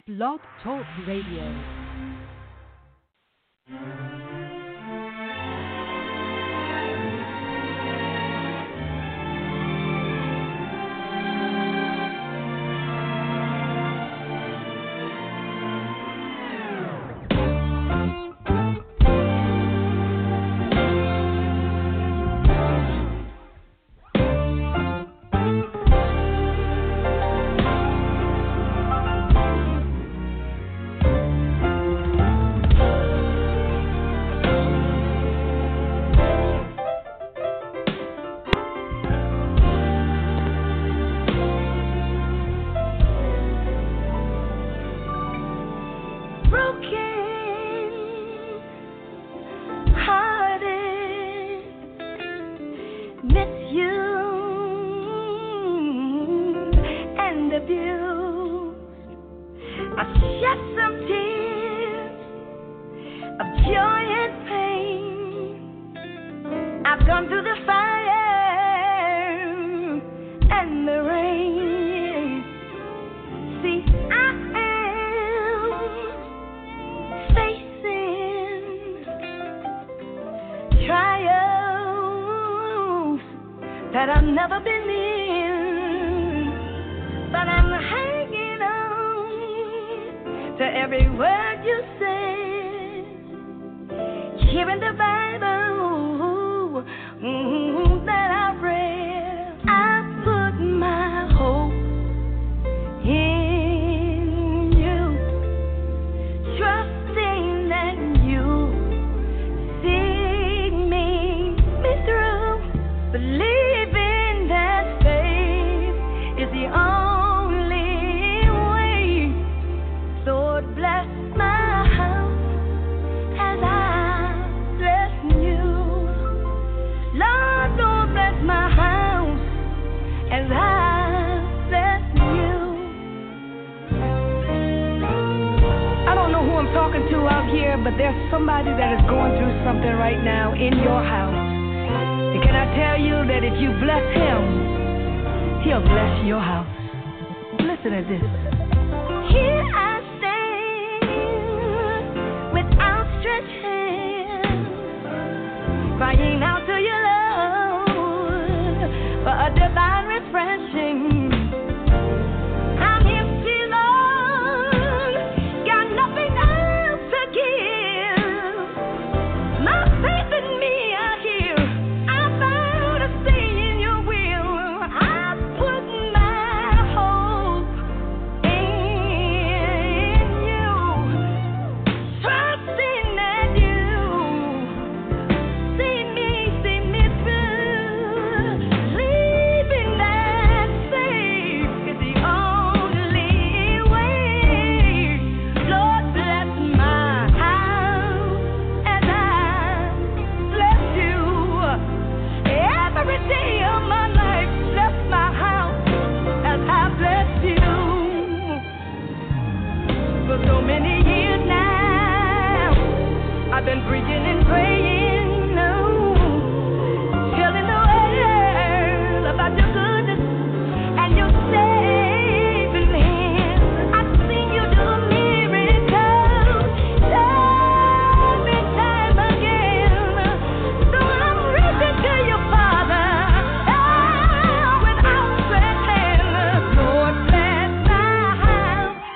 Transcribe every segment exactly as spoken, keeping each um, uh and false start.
Blog Talk Radio.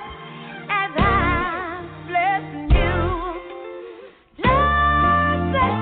Bless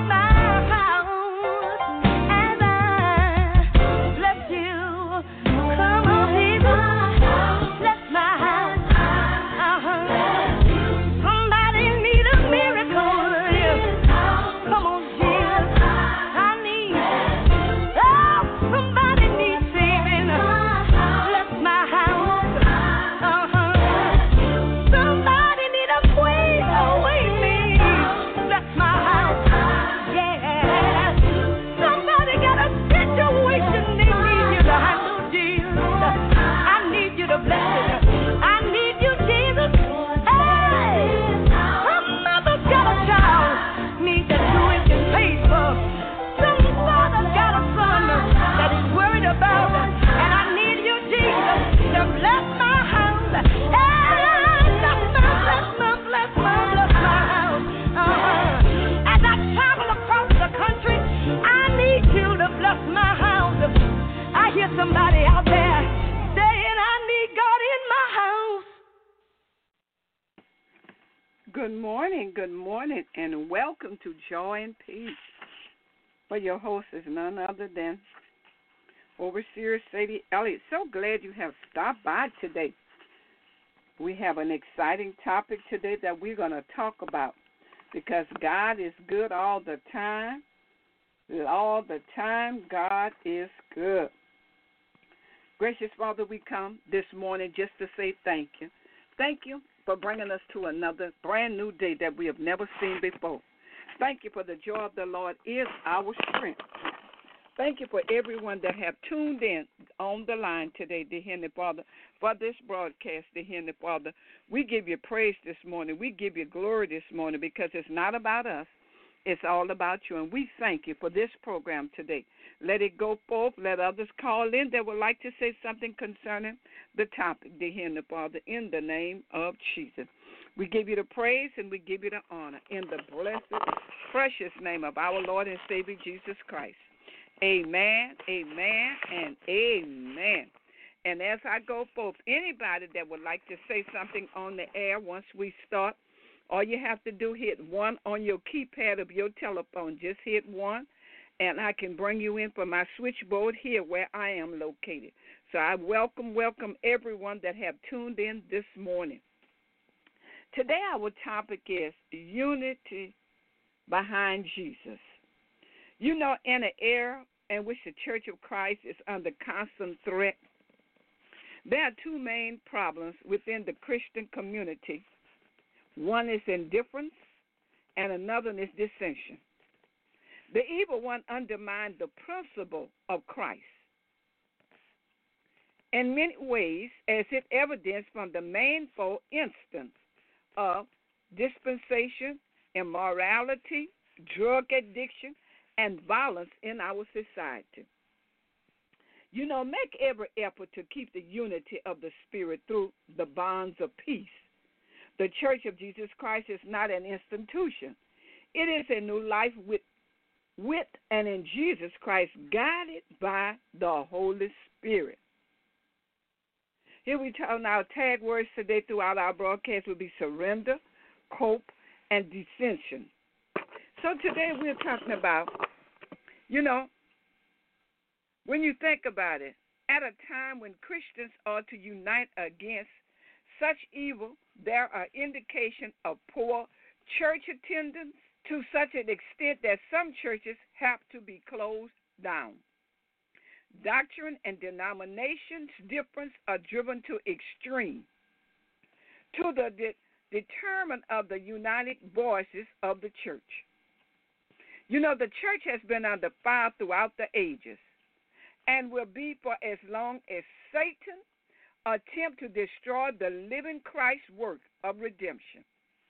Good morning, good morning, and welcome to Joy and Peace. But your host is none other than Overseer Sadie Elliott. So glad you have stopped by today. We have an exciting topic today that we're going to talk about because God is good all the time. All the time, God is good. Gracious Father, we come this morning just to say thank you. Thank you for bringing us to another brand new day that we have never seen before. Thank you for the joy of the Lord is our strength. Thank you for everyone that have tuned in on the line today, dear Heavenly Father, for this broadcast, dear Heavenly Father. We give you praise this morning. We give you glory this morning because it's not about us. It's all about you, and we thank you for this program today. Let it go forth. Let others call in that would like to say something concerning the topic, dear Heavenly Father, in the name of Jesus. We give you the praise and we give you the honor in the blessed, precious name of our Lord and Savior Jesus Christ. Amen, amen, and amen. And as I go forth, anybody that would like to say something on the air once we start, all you have to do, hit one on your keypad of your telephone. Just hit one, and I can bring you in from my switchboard here where I am located. So I welcome, welcome everyone that have tuned in this morning. Today our topic is unity behind Jesus. You know, in an era in which the Church of Christ is under constant threat, there are two main problems within the Christian community. One is indifference, and another is dissension. The evil one undermined the principle of Christ in many ways, as it evidenced from the manifold instance of dispensation, immorality, drug addiction, and violence in our society. You know, make every effort to keep the unity of the Spirit through the bonds of peace. The Church of Jesus Christ is not an institution. It is a new life with, with and in Jesus Christ, guided by the Holy Spirit. Here we talk now, tag words today throughout our broadcast will be surrender, cope, and dissension. So today we're talking about, you know, when you think about it, at a time when Christians are to unite against such evil, there are indications of poor church attendance to such an extent that some churches have to be closed down. Doctrine and denominations difference are driven to extreme, to the de- determinant of the united voices of the church. You know, the church has been under fire throughout the ages and will be for as long as Satan attempt to destroy the living Christ work of redemption.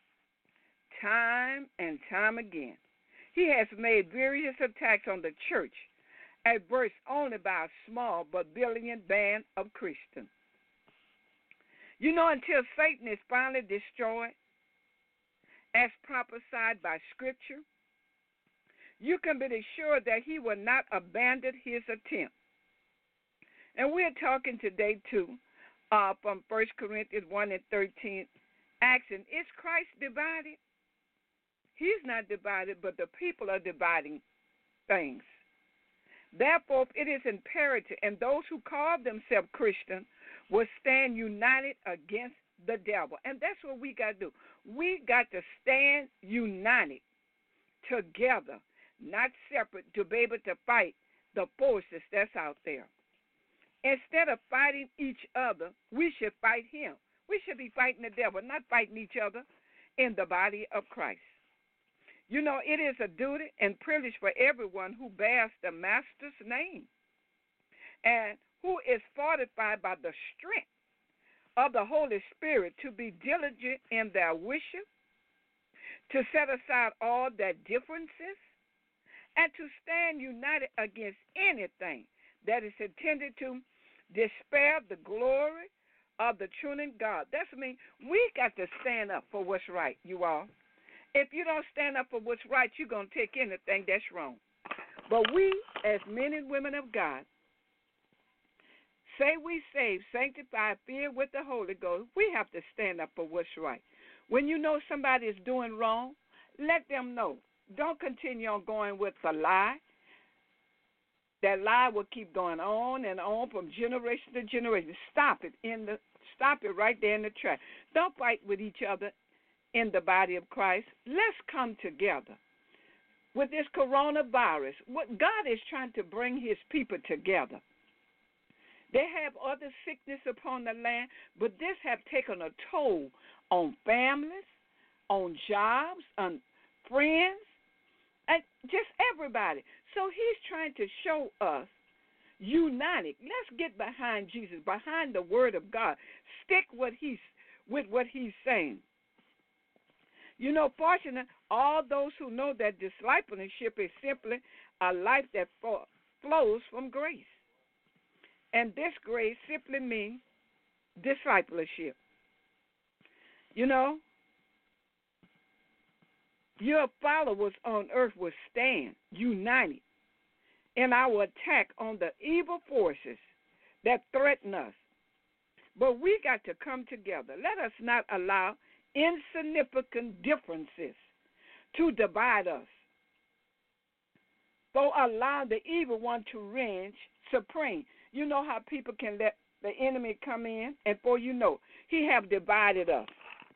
Time and time again, he has made various attacks on the church, adverse only by a small but brilliant band of Christians. You know, until Satan is finally destroyed, as prophesied by Scripture, you can be assured that he will not abandon his attempt. And we're talking today, too, Uh, from First Corinthians one and thirteen, asking, is Christ divided? He's not divided, but the people are dividing things. Therefore, it is imperative, and those who call themselves Christian will stand united against the devil. And that's what we got to do. We got to stand united together, not separate, to be able to fight the forces that's out there. Instead of fighting each other, we should fight him. We should be fighting the devil, not fighting each other in the body of Christ. You know, it is a duty and privilege for everyone who bears the Master's name and who is fortified by the strength of the Holy Spirit to be diligent in their worship, to set aside all their differences, and to stand united against anything that is intended to despair the glory of the true God. That's what I mean. We got to stand up for what's right, you all. If you don't stand up for what's right, you're going to take anything that's wrong. But we, as men and women of God, say we saved, sanctified, filled with the Holy Ghost, we have to stand up for what's right. When you know somebody is doing wrong, let them know. Don't continue on going with the lie. That lie will keep going on and on from generation to generation. Stop it in the stop it right there in the track. Don't fight with each other in the body of Christ. Let's come together. With this coronavirus, what God is trying to bring his people together. They have other sickness upon the land, but this have taken a toll on families, on jobs, on friends, and just everybody. So he's trying to show us united. Let's get behind Jesus, behind the word of God. Stick what he's, with what he's saying. You know, fortunate, all those who know that discipleship is simply a life that flows from grace. And this grace simply means discipleship. You know, your followers on earth will stand united in our attack on the evil forces that threaten us. But we got to come together. Let us not allow insignificant differences to divide us, or allow the evil one to reign supreme. You know how people can let the enemy come in, and before you know, he have divided us.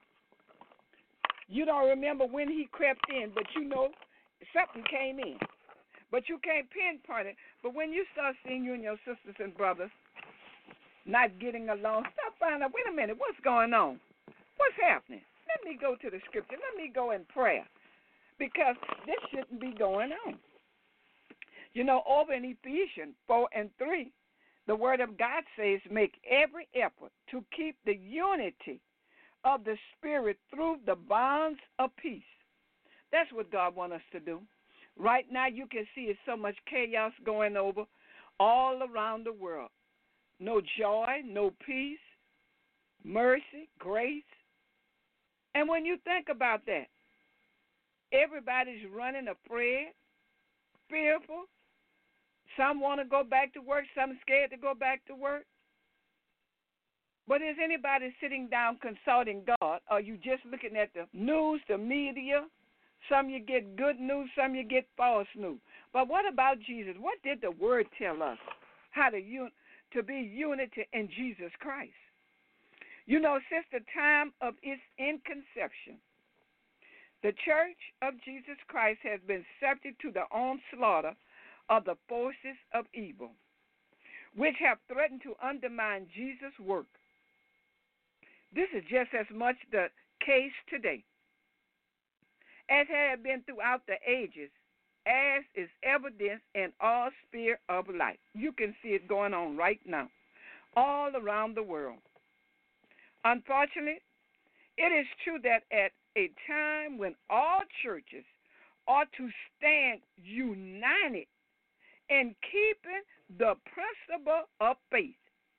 You don't remember when he crept in, but you know something came in. But you can't pinpoint it. But when you start seeing you and your sisters and brothers not getting along, stop finding out, wait a minute, what's going on? What's happening? Let me go to the scripture. Let me go in prayer. Because this shouldn't be going on. You know, over in Ephesians four and three, the word of God says, make every effort to keep the unity of the Spirit through the bonds of peace. That's what God wants us to do. Right now, you can see it's so much chaos going over all around the world. No joy, no peace, mercy, grace. And when you think about that, everybody's running afraid, fearful. Some want to go back to work. Some scared to go back to work. But is anybody sitting down consulting God? Or are you just looking at the news, the media? Some you get good news, some you get false news. But what about Jesus? What did the Word tell us? How to, un- to be unity in Jesus Christ. You know, since the time of its inconception, the Church of Jesus Christ has been subject to the onslaught of the forces of evil, which have threatened to undermine Jesus' work. This is just as much the case today as had been throughout the ages, as is evidenced in all sphere of life. You can see it going on right now, all around the world. Unfortunately, it is true that at a time when all churches ought to stand united in keeping the principle of faith,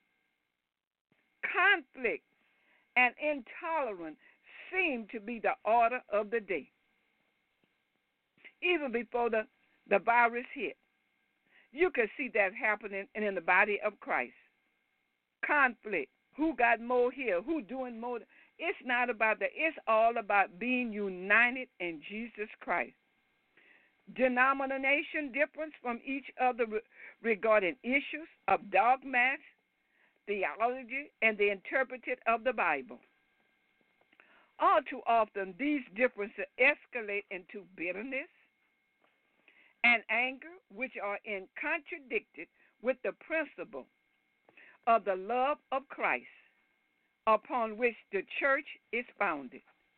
conflict and intolerance seem to be the order of the day. Even before the, the virus hit, you could see that happening in the body of Christ. Conflict. Who got more here? Who doing more? It's not about that. It's all about being united in Jesus Christ. Denomination difference from each other regarding issues of dogmas, theology, and the interpretation of the Bible. All too often, these differences escalate into bitterness and anger, which are in contradicted with the principle of the love of Christ upon which the church is founded.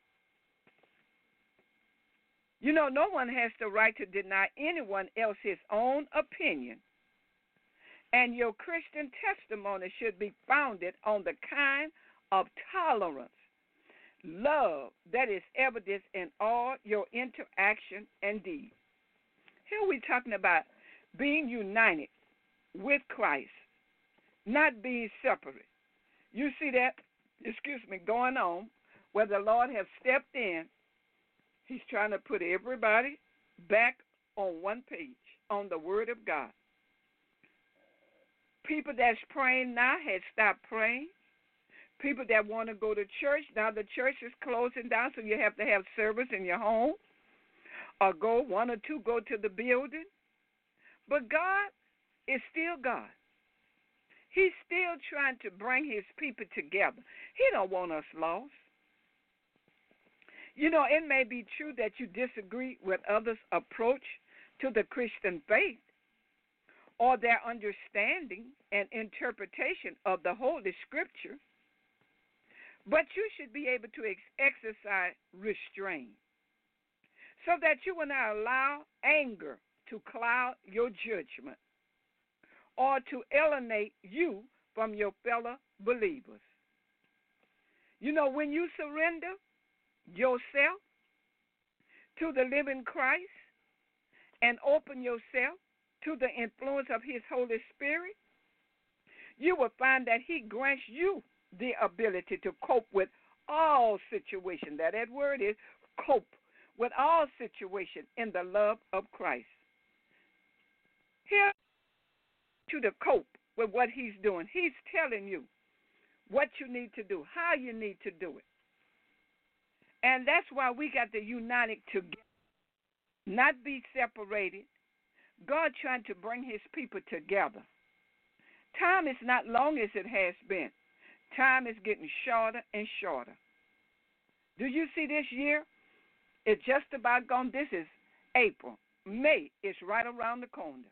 You know, no one has the right to deny anyone else his own opinion, and your Christian testimony should be founded on the kind of tolerance, love that is evident in all your interaction and deeds. Here we're talking about being united with Christ, not being separate. You see that, excuse me, going on where the Lord has stepped in. He's trying to put everybody back on one page, on the Word of God. People that's praying now had stopped praying. People that want to go to church, now the church is closing down, so you have to have service in your home, or go, one or two go to the building. But God is still God. He's still trying to bring his people together. He don't want us lost. You know, it may be true that you disagree with others' approach to the Christian faith or their understanding and interpretation of the Holy Scripture, but you should be able to ex- exercise restraint so that you will not allow anger to cloud your judgment or to alienate you from your fellow believers. You know, when you surrender yourself to the living Christ and open yourself to the influence of his Holy Spirit, you will find that he grants you the ability to cope with all situations. That that word is cope with all situations in the love of Christ. Here to the cope with what he's doing. He's telling you what you need to do, how you need to do it. And that's why we got to unite it together, not be separated. God trying to bring his people together. Time is not long as it has been. Time is getting shorter and shorter. Do you see this year? It's just about gone. This is April. May is right around the corner.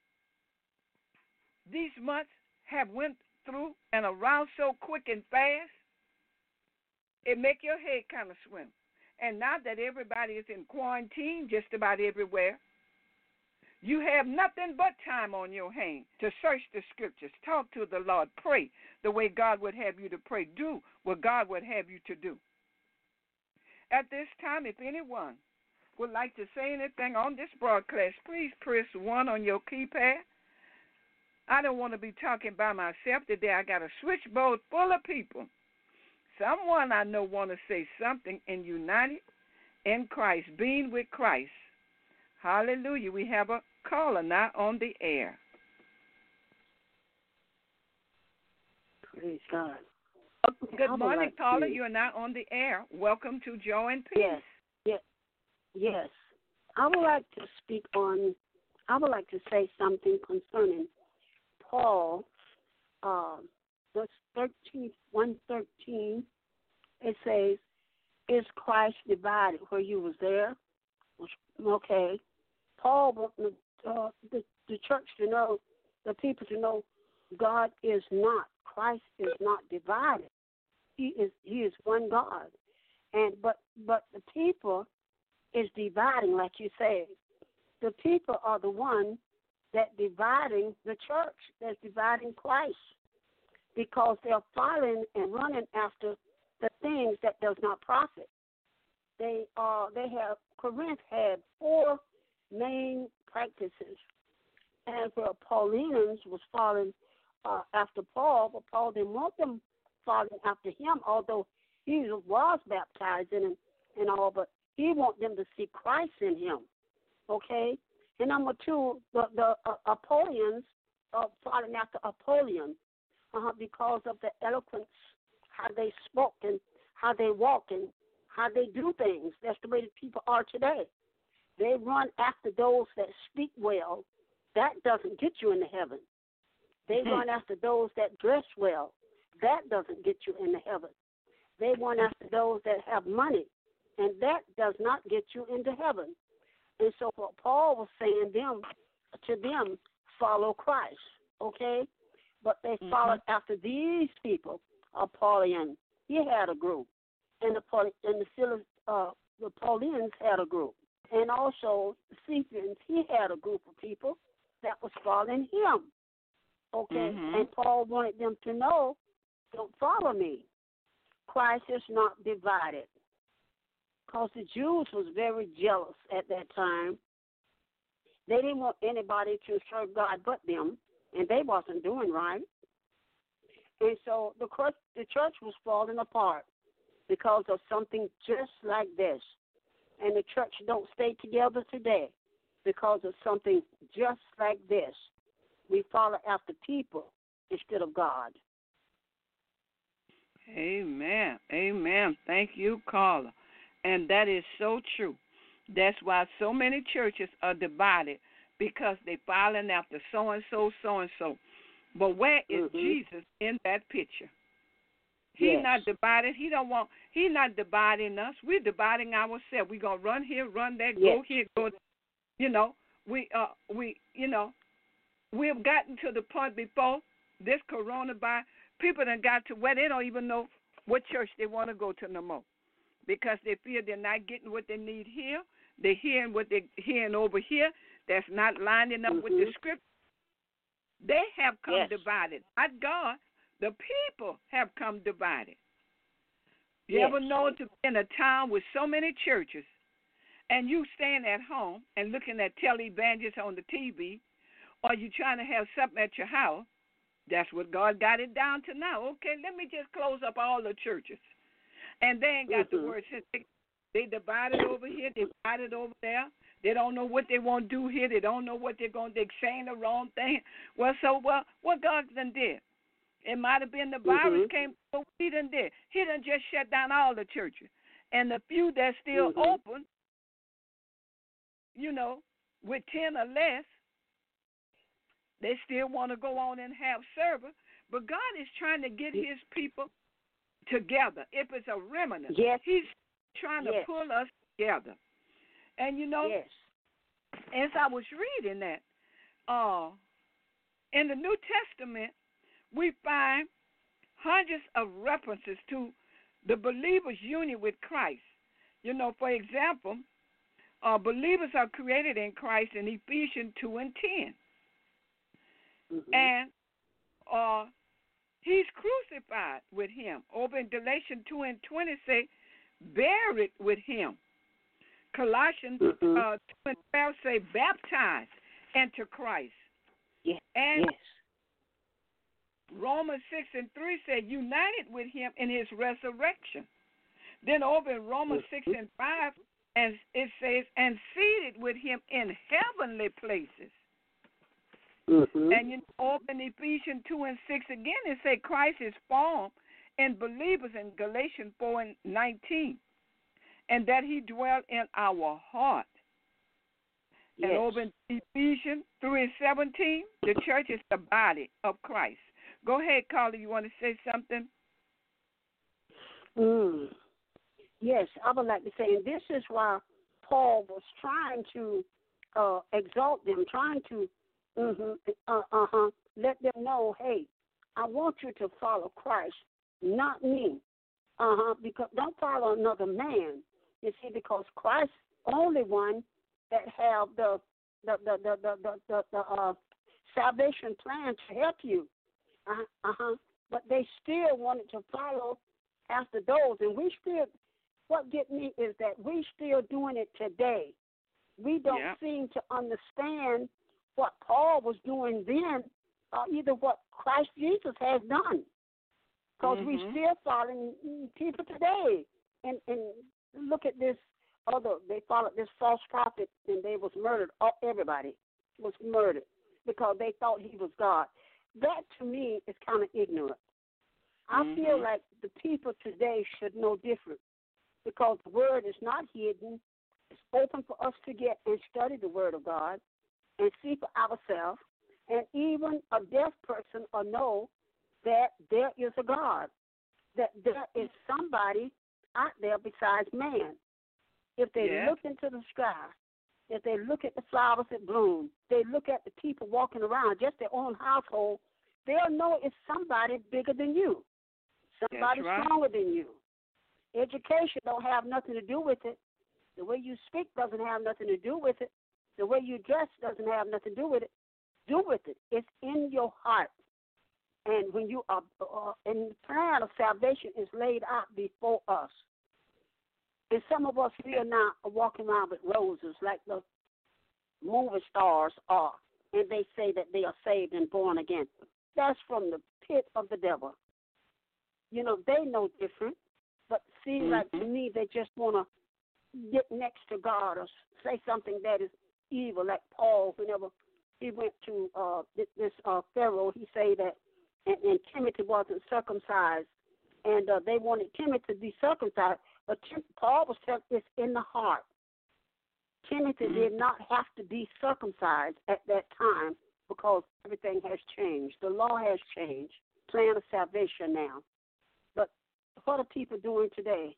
These months have went through and around so quick and fast, it make your head kind of swim. And now that everybody is in quarantine just about everywhere, you have nothing but time on your hand to search the scriptures, talk to the Lord, pray the way God would have you to pray, do what God would have you to do. At this time, if anyone would like to say anything on this broadcast, please press one on your keypad. I don't want to be talking by myself today. I got a switchboard full of people. Someone I know want to say something and united in Christ, being with Christ. Hallelujah. We have a caller now on the air. Praise God. Good morning, like caller. To... You are now on the air. Welcome to Joy and Peace. Yes, yes, yes. I would like to speak on, I would like to say something concerning Paul, uh, verse thirteen, one thirteen. It says, is Christ divided? Where you was there? Okay. Paul wanted uh, the, the church to know, the people to know, God is not, Christ is not divided. He is He is one God. And but but the people is dividing, like you said. The people are the one that dividing the church, that's dividing Christ, because they're following and running after the things that does not profit. They are they have Corinth had four main practices, and where Paulians was following uh, after Paul, but Paul didn't want them following after him, although he was baptized in him and all, but he want them to see Christ in him. Okay. And number two, the the uh, Apollians are following after Apollyon uh, because of the eloquence, how they spoke and how they walk and how they do things. That's the way the people are today. They run after those that speak well. That doesn't get you into heaven. They mm-hmm. run after those that dress well. That doesn't get you into heaven. They run after those that have money, and that does not get you into heaven. And so what Paul was saying them to them, follow Christ, okay? But they mm-hmm. followed after these people. Apollyon, he had a group, and the and the uh, the Paulians had a group, and also the Cephalians, he had a group of people that was following him, okay? Mm-hmm. And Paul wanted them to know, don't follow me. Christ is not divided. Because the Jews was very jealous at that time. They didn't want anybody to serve God but them, and they wasn't doing right. And so the church, the church was falling apart because of something just like this. And the church don't stay together today because of something just like this. We follow after people instead of God. Amen. Amen. Thank you, Carla. And that is so true. That's why so many churches are divided because they're following after so and so, so and so. But where is mm-hmm. Jesus in that picture? He's yes. not divided. He don't want. He's not dividing us. We're dividing ourselves. We're gonna run here, run there, yes. go here, go there. You know, we uh we you know we've gotten to the point before this coronavirus. People done got to where they don't even know what church they want to go to no more because they feel they're not getting what they need here. They're hearing what they're hearing over here that's not lining up mm-hmm. with the script. They have come yes. divided. Not God. The people have come divided. You yes. ever know to be in a town with so many churches and you staying at home and looking at televangelists on the T V, or you trying to have something at your house? That's what God got it down to now. Okay, let me just close up all the churches. And they ain't got mm-hmm. the word. They, they divided over here, they divided over there. They don't know what they want to do here. They don't know what they're going to do. They're saying the wrong thing. Well, so well, what God done did? It might have been the virus mm-hmm. came, but he done did. He done just shut down all the churches. And the few that's still mm-hmm. open, you know, with ten or less, they still want to go on and have service. But God is trying to get his people together. If it's a remnant, yes. he's trying to yes. pull us together. And, you know, yes. as I was reading that, uh, in the New Testament, we find hundreds of references to the believer's union with Christ. You know, for example, uh, believers are created in Christ in Ephesians two and ten. Mm-hmm. And uh, he's crucified with him. Over in Galatians two and twenty say, buried with him. Colossians mm-hmm. uh, two and twelve say, baptized into Christ. Yes. And yes. Romans six and three say, united with him in his resurrection. Then over in Romans mm-hmm. six and five, and it says, and seated with him in heavenly places. Mm-hmm. And you know, over in Ephesians two and six again, it say Christ is formed in believers in Galatians four and nineteen, and that he dwelt in our heart. Yes. And over in Ephesians three and seventeen, the church is the body of Christ. Go ahead, Carla. You want to say something? Mm. Yes, I would like to say, and this is why Paul was trying to uh, exalt them, trying to mm-hmm, uh, uh-huh, let them know, hey, I want you to follow Christ, not me. Uh-huh, because don't follow another man. You see, because Christ's only one that have the the the the the, the, the, the uh, salvation plan to help you. Uh-huh, uh-huh. But they still wanted to follow after those, and we still. What get me is that we still doing it today. We don't yeah. seem to understand what Paul was doing then, or either what Christ Jesus has done. Because mm-hmm. we still following people today. And and look at this other, they followed this false prophet, and they was murdered. Oh, everybody was murdered because they thought he was God. That, to me, is kind of ignorant. I mm-hmm. feel like the people today should know different. Because the word is not hidden. It's open for us to get and study the word of God and see for ourselves. And even a deaf person will know that there is a God, that there is somebody out there besides man. If they yeah. look into the sky, if they look at the flowers that bloom, they look at the people walking around, just their own household, they'll know it's somebody bigger than you, somebody right. stronger than you. Education don't have nothing to do with it. The way you speak doesn't have nothing to do with it. The way you dress doesn't have nothing to do with it. Do with it. It's in your heart. And when you are, uh, and the plan of salvation is laid out before us. And some of us here now are walking around with roses like the movie stars are, and they say that they are saved and born again. That's from the pit of the devil. You know, they know different. But see, mm-hmm. like to me, they just want to get next to God or say something that is evil. Like Paul, whenever he went to uh, this uh, Pharaoh, he said that, and, and Timothy wasn't circumcised. and uh, they wanted Timothy to be circumcised. But Tim, Paul was telling it's in the heart. Timothy mm-hmm. did not have to be circumcised at that time because everything has changed. The law has changed. Plan of salvation now. But what are people doing today?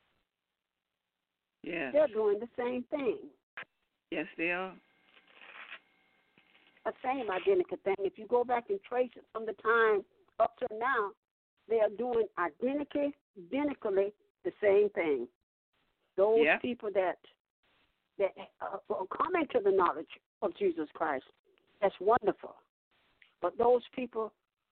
Yes. They're doing the same thing. Yes, they are. The same identical thing. If you go back and trace it from the time up to now, they are doing identically, identically the same thing. Those yeah. people that that uh, come into the knowledge of Jesus Christ, that's wonderful. But those people,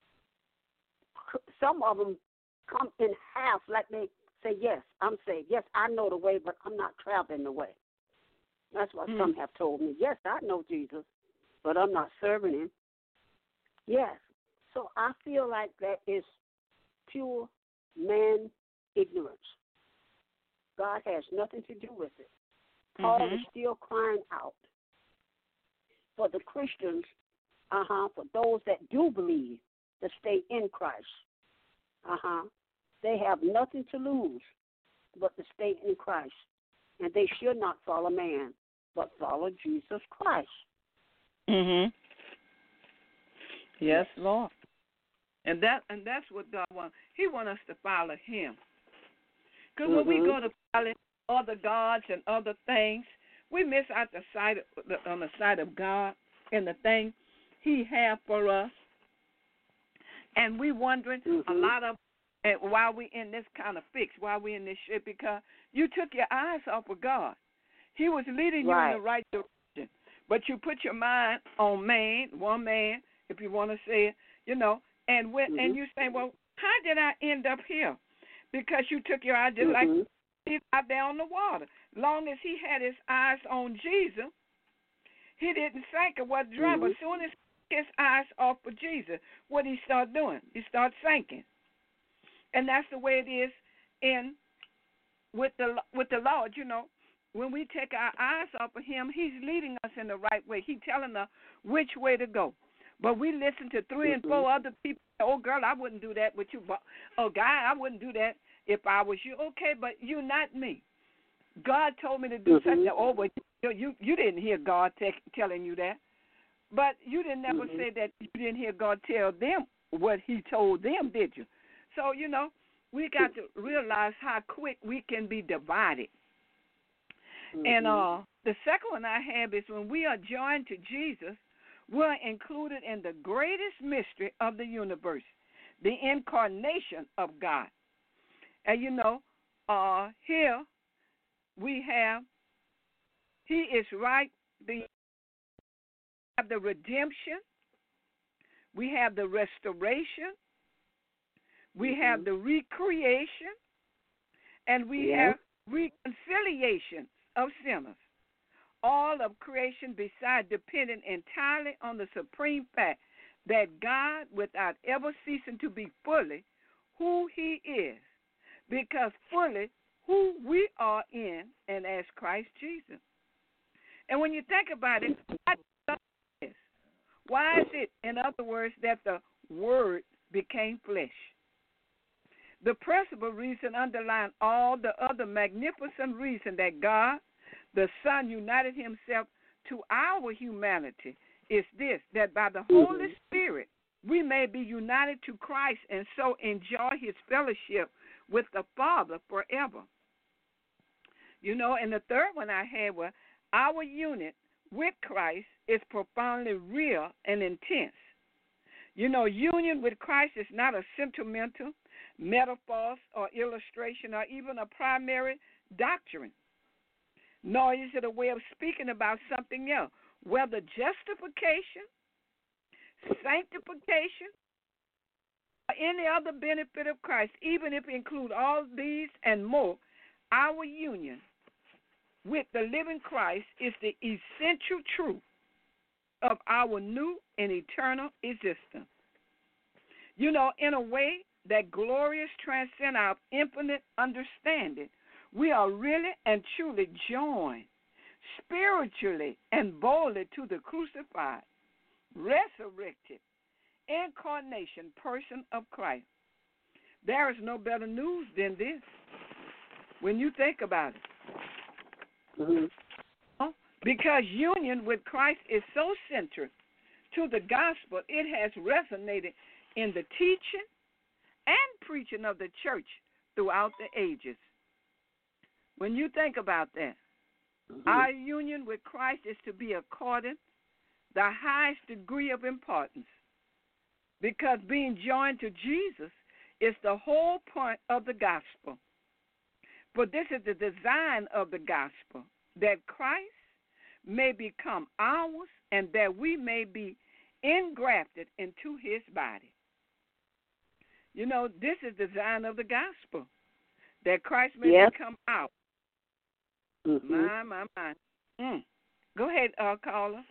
some of them come in half, like they say, yes, I'm saved. Yes, I know the way, but I'm not traveling the way. That's what mm. some have told me. Yes, I know Jesus, but I'm not serving him. Yes. So I feel like that is pure man ignorance. God has nothing to do with it. Paul mm-hmm. is still crying out for the Christians, uh-huh, for those that do believe to stay in Christ. Uh-huh. They have nothing to lose but to stay in Christ. And they should not follow man, but follow Jesus Christ. Mhm. Yes, Lord. And that and that's what God wants. He wants us to follow him. Because mm-hmm. when we go to follow other gods and other things, we miss out the sight of, the, on the side of God and the thing he has for us. And we wondering mm-hmm. a lot of and while we in this kind of fix, while we in this shit, because you took your eyes off of God. He was leading right. you in the right direction. But you put your mind on man, one man, if you want to say it, you know, and when, mm-hmm. and you say, well, how did I end up here? Because you took your eyes just mm-hmm. like he's out there on the water. Long as he had his eyes on Jesus, he didn't sink or was dry. Mm-hmm. But as soon as his eyes off of Jesus, what he start doing? He start sinking. And that's the way it is in with the with the Lord, you know. When we take our eyes off of him, he's leading us in the right way. He's telling us which way to go. But we listen to three mm-hmm. and four other people. Oh, girl, I wouldn't do that with you. Oh, guy, I wouldn't do that if I was you. Okay, but you're not me. God told me to do mm-hmm. something. Oh, but you, you you didn't hear God te- telling you that. But you didn't never mm-hmm. say that you didn't hear God tell them what he told them, did you? So, you know, we got to realize how quick we can be divided. Mm-hmm. And uh, the second one I have is when we are joined to Jesus, we're included in the greatest mystery of the universe, the incarnation of God. And, you know, uh, here we have, he is right, the, have the redemption, we have the restoration, we mm-hmm. have the recreation, and we yeah. have reconciliation of sinners. All of creation beside depending entirely on the supreme fact that God, without ever ceasing to be fully who he is, because fully who we are in and as Christ Jesus. And when you think about it, why is, why is it, in other words, that the Word became flesh? The principal reason underlying all the other magnificent reason that God, the Son, united himself to our humanity is this, that by the mm-hmm. Holy Spirit we may be united to Christ and so enjoy his fellowship with the Father forever. You know, and the third one I had was our unit with Christ is profoundly real and intense. You know, union with Christ is not a sentimental metaphor or illustration or even a primary doctrine, nor is it a way of speaking about something else, whether justification, sanctification, or any other benefit of Christ, even if it includes all these and more. Our union with the living Christ is the essential truth of our new and eternal existence. You know, in a way that glorious transcend our infinite understanding, we are really and truly joined spiritually and boldly to the crucified, resurrected, incarnation person of Christ. There is no better news than this when you think about it. Mm-hmm. Because union with Christ is so central to the gospel, it has resonated in the teaching and preaching of the church throughout the ages. When you think about that, mm-hmm. our union with Christ is to be according the highest degree of importance, because being joined to Jesus is the whole point of the gospel. But this is the design of the gospel, that Christ may become ours and that we may be engrafted into his body. You know, this is the design of the gospel, that Christ may yep. become ours. Mm-hmm. My, my, my. Mm. Go ahead, uh, caller.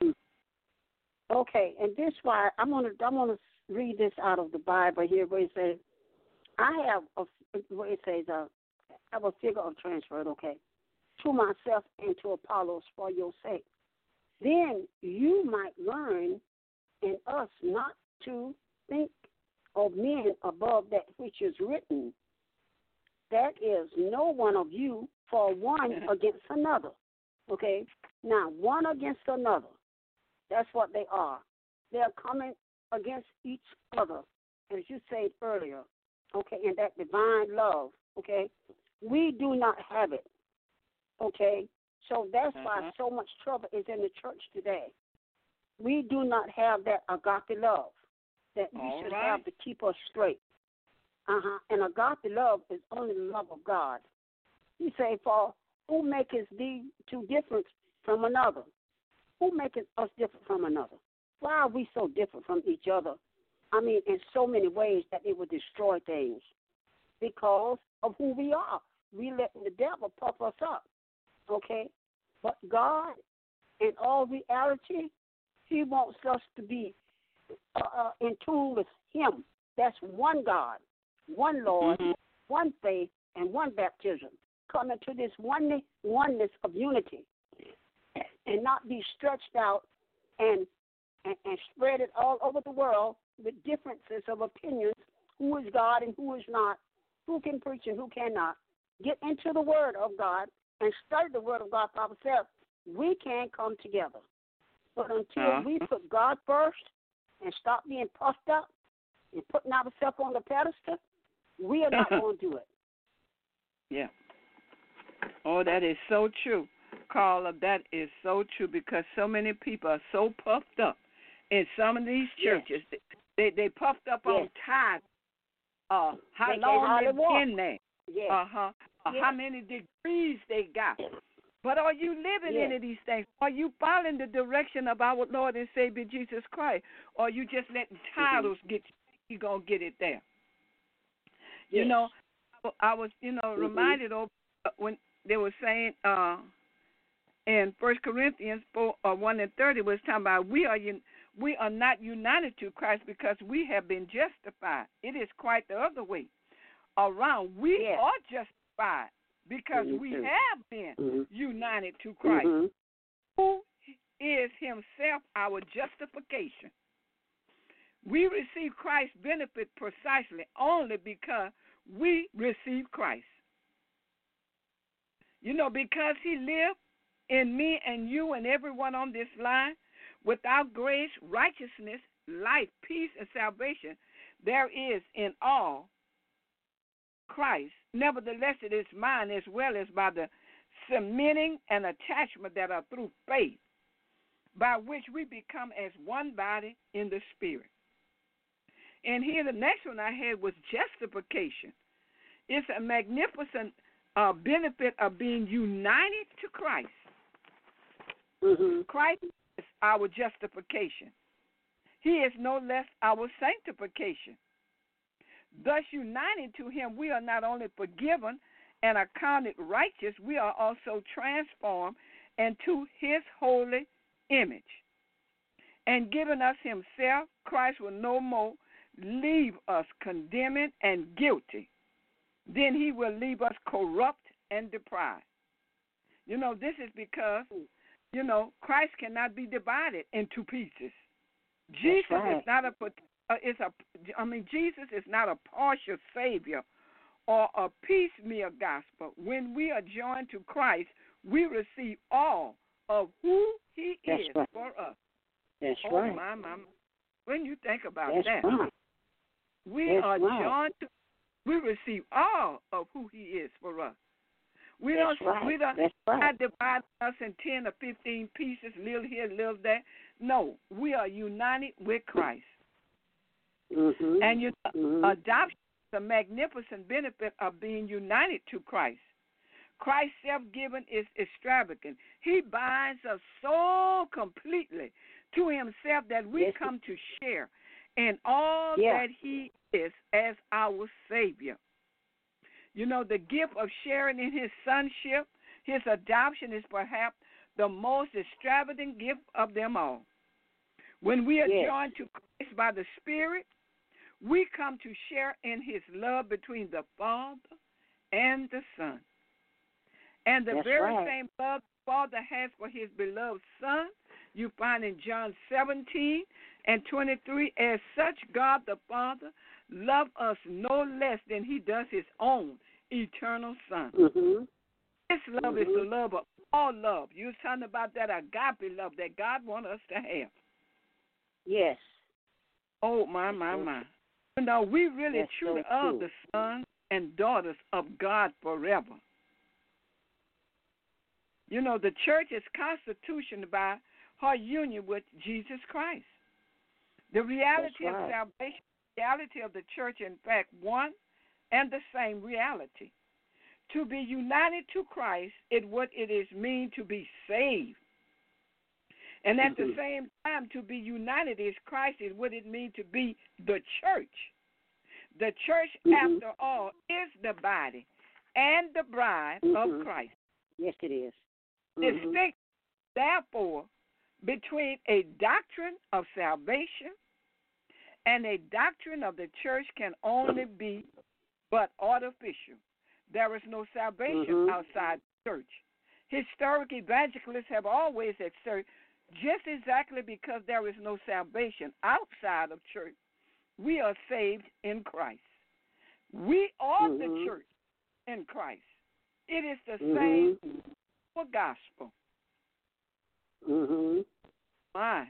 Okay, and this why I'm gonna I'm gonna read this out of the Bible here, where it says, "I have a where it says uh, I have a figure of transfer, okay, to myself and to Apollos for your sake. Then you might learn in us not to think of men above that which is written. That is, no one of you for one against another." Okay, now one against another. That's what they are. They're coming against each other, as you said earlier, okay, in that divine love, okay? We do not have it, okay? So that's uh-huh. why so much trouble is in the church today. We do not have that agape love that we All should right. have to keep us straight. Uh-huh. And agape love is only the love of God. He say, "For who maketh thee two different from another?" Who maketh us different from another? Why are we so different from each other? I mean, in so many ways that it would destroy things. Because of who we are. We let the devil puff us up, okay? But God, in all reality, he wants us to be uh, uh, in tune with him. That's one God, one Lord, mm-hmm. one faith, and one baptism. Coming to this oneness, oneness of unity. And not be stretched out and, and and spread it all over the world with differences of opinions, who is God and who is not, who can preach and who cannot. Get into the Word of God and study the Word of God for ourselves. We can come together. But until uh-huh. we put God first and stop being puffed up and putting ourselves on the pedestal, we are not going to do it. Yeah. Oh, that is so true. Carla, that is so true, because so many people are so puffed up in some of these churches. Yes. They they puffed up yes. on tithe. Uh, how they long they've been there. Yes. Uh-huh. Uh, yes. How many degrees they got. But are you living yes. any of these things? Are you following the direction of our Lord and Savior Jesus Christ? Or are you just letting titles mm-hmm. get you, going to get it there? Yes. You know, I was, you know, reminded mm-hmm. of when they were saying, uh, in First Corinthians four, uh, one and thirty was talking about we are un- we are not united to Christ because we have been justified. It is quite the other way around. We yes. are justified because mm-hmm. we have been mm-hmm. united to Christ, mm-hmm. who is himself our justification. We receive Christ's benefit precisely only because we receive Christ. You know, because he lived in me and you and everyone on this line, without grace, righteousness, life, peace, and salvation, there is in all Christ. Nevertheless, it is mine as well as by the cementing and attachment that are through faith, by which we become as one body in the Spirit. And here the next one I had was justification. It's a magnificent uh, benefit of being united to Christ. Mm-hmm. Christ is our justification. He is no less our sanctification. Thus, united to him, we are not only forgiven and accounted righteous, we are also transformed into his holy image. And giving us himself, Christ will no more leave us condemning and guilty. Then he will leave us corrupt and deprived. You know, this is because you know, Christ cannot be divided into pieces. Jesus right. is not a, uh, is a. I mean, Jesus is not a partial Savior or a piecemeal gospel. When we are joined to Christ, we receive all of who He That's is right. for us. That's oh, right. my, my, my. When you think about That's that, right. we That's are right. joined to. We receive all of who He is for us. We That's don't. right. We don't. That's right. Not divide us in ten or fifteen pieces, little here, little there. No, we are united with Christ. Mm-hmm. And you mm-hmm. adoption is a magnificent benefit of being united to Christ. Christ's self-giving is extravagant. He binds us so completely to Himself that we yes. come to share in all yeah. that He is as our Savior. You know, the gift of sharing in His sonship, His adoption is perhaps the most extravagant gift of them all. When we are yes. joined to Christ by the Spirit, we come to share in His love between the Father and the Son. And the That's very right. same love the Father has for His beloved Son, you find in John seventeen and twenty-three. As such, God the Father loved us no less than He does His own eternal Son. Mm-hmm. This love mm-hmm. is the love of all love. You was talking about that agape love that God wants us to have. Yes. Oh, my, my, my. You know, we really That's truly so are true. the sons and daughters of God forever. You know, the church is constituted by her union with Jesus Christ. The reality right. of salvation, the reality of the church, in fact, one and the same reality. To be united to Christ is what it is mean to be saved. And at mm-hmm. the same time, to be united is Christ is what it means to be the church. The church, mm-hmm. after all, is the body and the bride mm-hmm. of Christ. Yes, it is. Mm-hmm. Distinct, therefore, between a doctrine of salvation and a doctrine of the church can only be but artificial. There is no salvation mm-hmm. outside the church. Historic evangelists have always asserted just exactly because there is no salvation outside of church, we are saved in Christ. We are mm-hmm. the church in Christ. It is the mm-hmm. same for gospel. Mm-hmm. My.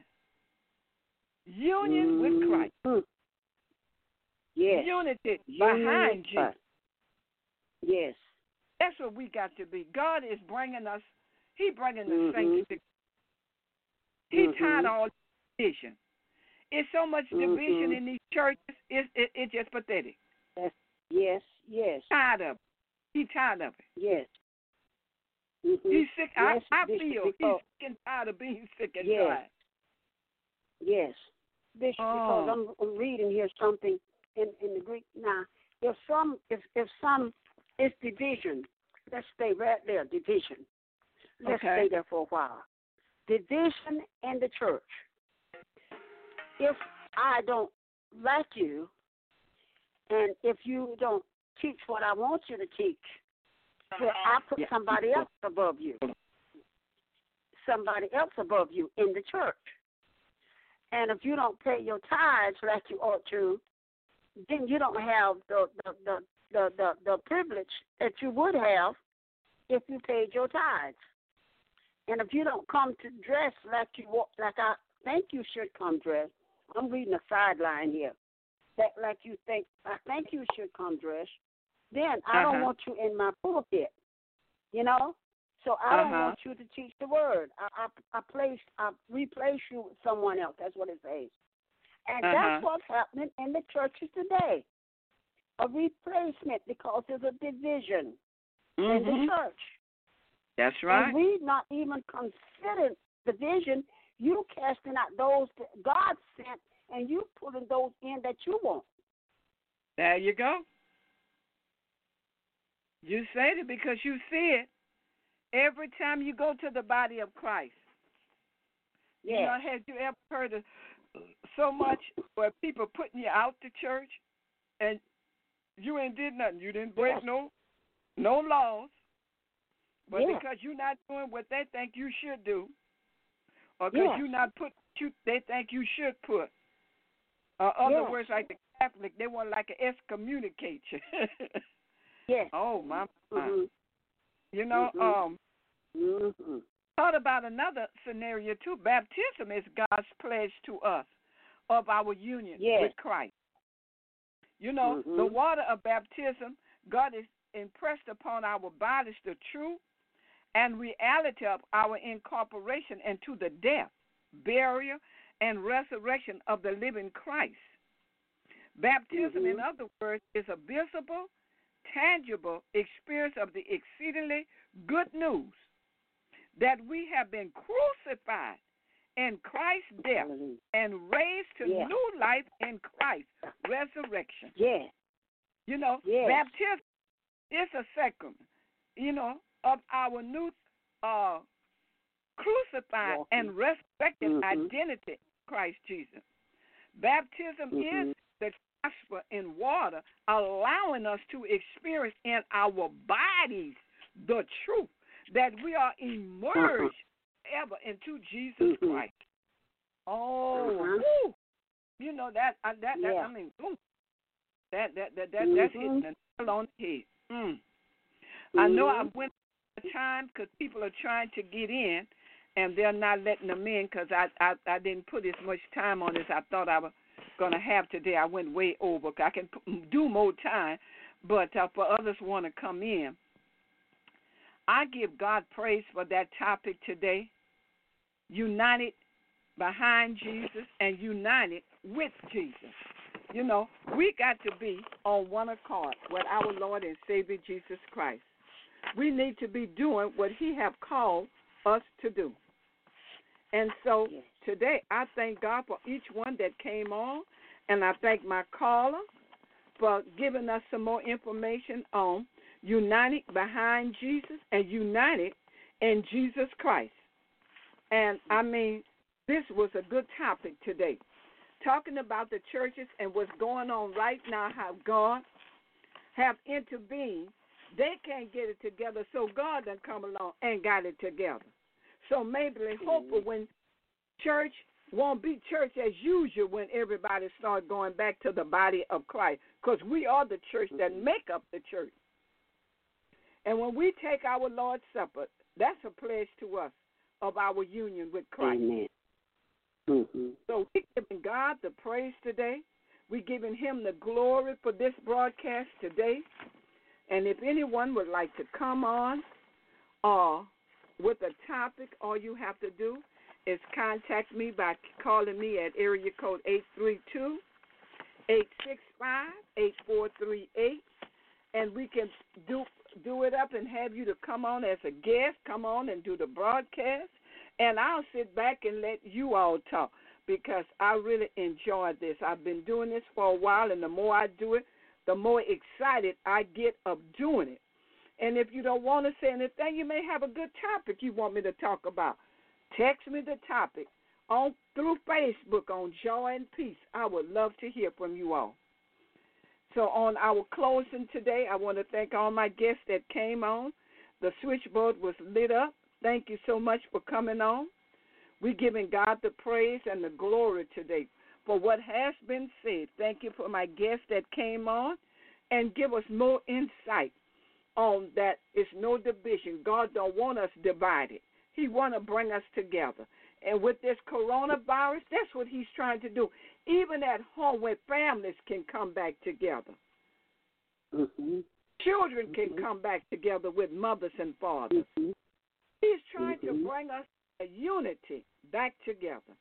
Union mm-hmm. with Christ. Yes. Unity Union behind Jesus. Yes. That's what we got to be. God is bringing us, He bringing the mm-hmm. saints together. He mm-hmm. tired of all division. It's so much division mm-hmm. in these churches, it's it, it just pathetic. Yes, yes, yes. Tired of it. He tired of it. Yes. Mm-hmm. He's sick. Yes, I, I Bishop, feel because, he's sick and tired of being sick and yes. tired. Yes. Bishop, Oh. because I'm, I'm reading here something in, in the Greek. Now, if some, if, if some, it's division. Let's stay right there, division. Let's Okay. stay there for a while. Division in the church. If I don't like you, and if you don't teach what I want you to teach, well, I put Yeah. somebody else above you. Somebody else above you in the church. And if you don't pay your tithes like you ought to, then you don't have the the, the, the, the, the privilege that you would have if you paid your tithes. And if you don't come to dress like you like I think you should come dressed, I'm reading a sideline here. That like you think I think you should come dressed, then I Uh-huh. don't want you in my pulpit. You know? So I don't Uh-huh. want you to teach the word. I I, I place I replace you with someone else. That's what it says. And Uh-huh. that's what's happening in the churches today. A replacement because there's a division in Mm-hmm. the church. That's right. And we not even consider division. You casting out those that God sent, and you putting those in that you want. There you go. You said it because you see it every time you go to the body of Christ. Yes. You know, have you ever heard of so much where people putting you out the church and you ain't did nothing. You didn't break Yes. no no laws. But Yeah. because you're not doing what they think you should do, or because Yes. you're not put you they think you should put, Uh, other Yes. words, like the Catholic, they want like to excommunicate you. Yes. Oh, my, my. Mhm. You know, Mhm. um, Mhm. thought about another scenario, too. Baptism is God's pledge to us of our union Yes. with Christ. You know, Mhm. the water of baptism, God is impressed upon our bodies the truth and reality of our incorporation into the death, burial, and resurrection of the living Christ. Baptism, in Mhm. other words, is a visible, tangible experience of the exceedingly good news that we have been crucified in Christ's death Hallelujah. and raised to Yes. new life in Christ's resurrection. Yes. You know, Yes. baptism is a sacrament, you know, of our new uh, crucified Walking. and resurrected Mhm. identity in Christ Jesus. Baptism Mhm. is the transfer in water, allowing us to experience in our bodies the truth that we are immersed ever into Jesus Mhm. Christ. Oh, Uh-huh. woo. You know that uh, that that Yeah. I mean, boom. That that that, that Mhm. that's hitting the nail on the head. Mm. I know I Mhm. went a time because people are trying to get in, and they're not letting them in because I, I I didn't put as much time on this I thought I was gonna have today. I went way over. I can p- do more time, but uh, for others want to come in, I give God praise for that topic today. United behind Jesus and united with Jesus. You know, we got to be on one accord with our Lord and Savior Jesus Christ. We need to be doing what he have called us to do. And so Yes. today I thank God for each one that came on, and I thank my caller for giving us some more information on united behind Jesus and united in Jesus Christ. And I mean, this was a good topic today, talking about the churches and what's going on right now, how God have intervened. They can't get it together, so God done come along and got it together. So maybe hopefully when church won't be church as usual when everybody starts going back to the body of Christ, because we are the church that make up the church. And when we take our Lord's Supper, that's a pledge to us of our union with Christ. Amen. Mm-hmm. So we're giving God the praise today. We're giving him the glory for this broadcast today. And if anyone would like to come on uh, with a topic, all you have to do is contact me by calling me at area code eight three two, eight six five, eight four three eight. And we can do do it up and have you to come on as a guest, come on and do the broadcast. And I'll sit back and let you all talk because I really enjoy this. I've been doing this for a while, and the more I do it, the more excited I get of doing it. And if you don't want to say anything, you may have a good topic you want me to talk about. Text me the topic on through Facebook on Joy and Peace. I would love to hear from you all. So on our closing today, I want to thank all my guests that came on. The switchboard was lit up. Thank you so much for coming on. We're giving God the praise and the glory today for what has been said. Thank you for my guests that came on and give us more insight on that it's no division. God don't want us divided. He want to bring us together. And with this coronavirus, that's what he's trying to do. Even at home where families can come back together. Mm-hmm. Children can Mm-hmm. come back together with mothers and fathers. Mm-hmm. He's trying Mm-hmm. to bring us a unity back together.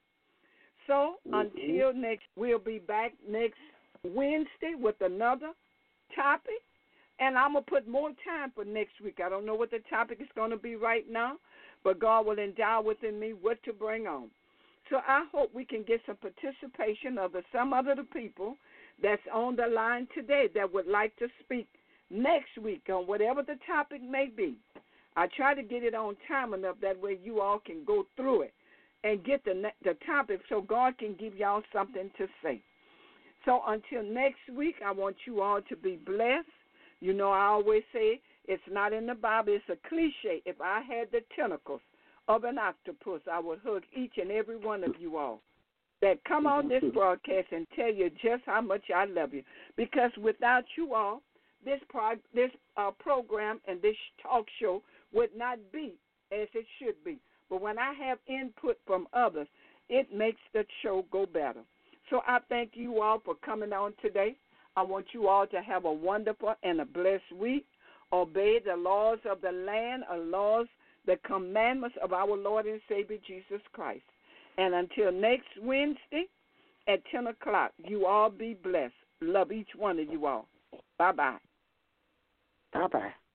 So Mm-hmm. until next, we'll be back next Wednesday with another topic. And I'm going to put more time for next week. I don't know what the topic is going to be right now, but God will endow within me what to bring on. So I hope we can get some participation of the, some other the people that's on the line today that would like to speak next week on whatever the topic may be. I try to get it on time enough that way you all can go through it and get the the topic so God can give y'all something to say. So until next week, I want you all to be blessed. You know, I always say it's not in the Bible. It's a cliche. If I had the tentacles of an octopus, I would hug each and every one of you all. that come on this broadcast and tell you just how much I love you. Because without you all, this pro- this uh, program and this talk show would not be as it should be. But when I have input from others, it makes the show go better. So I thank you all for coming on today. I want you all to have a wonderful and a blessed week. Obey the laws of the land, or laws, the commandments of our Lord and Savior Jesus Christ. And until next Wednesday at ten o'clock, you all be blessed. Love each one of you all. Bye-bye. Bye-bye.